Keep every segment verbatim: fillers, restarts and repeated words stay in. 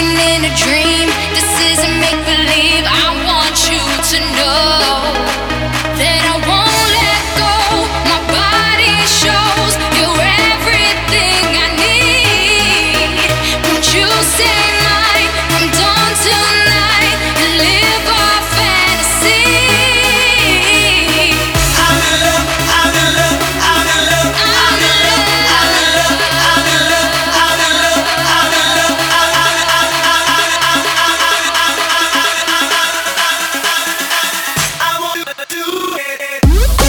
living in a dream. This isn't make believe. I want you to know that I won't let go. My body shows you're everything I need. Won't you stay mine from dawn till night and live our fantasy? I'm in love, I'm in love, I'm in love, I'm in love, I'm in love, I'm in love, I'm in love, I'm in love, I want you to do it.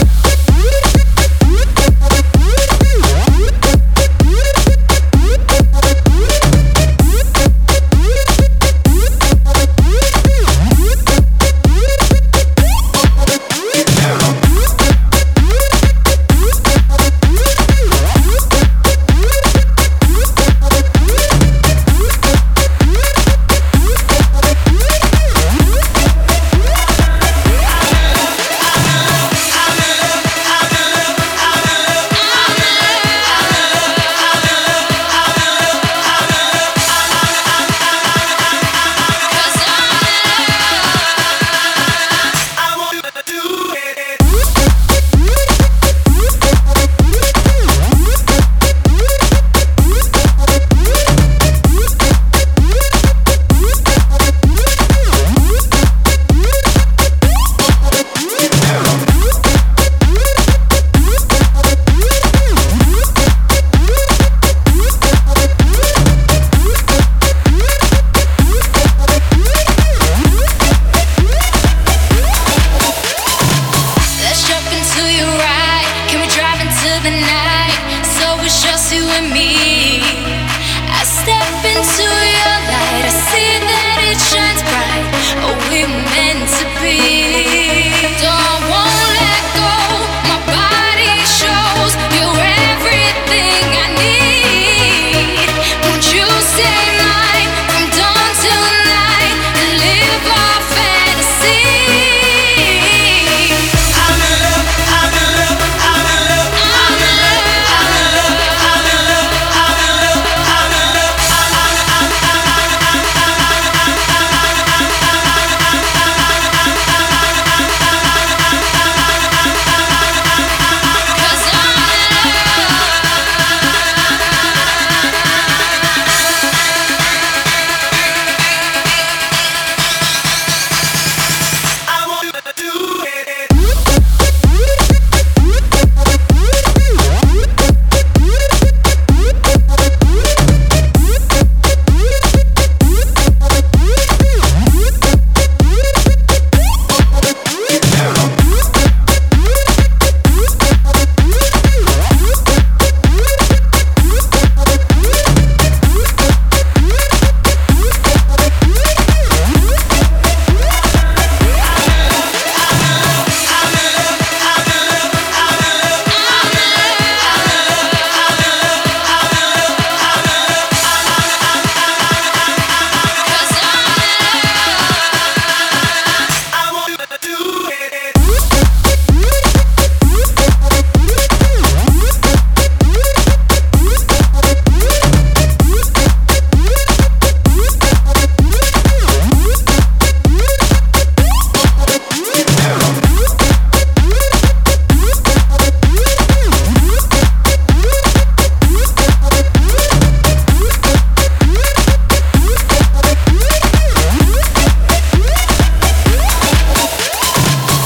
Let's jump into your ride. Can we drive into the night? So it's just you and me. I step into your light. I see that it shines bright. Oh, we were meant to be.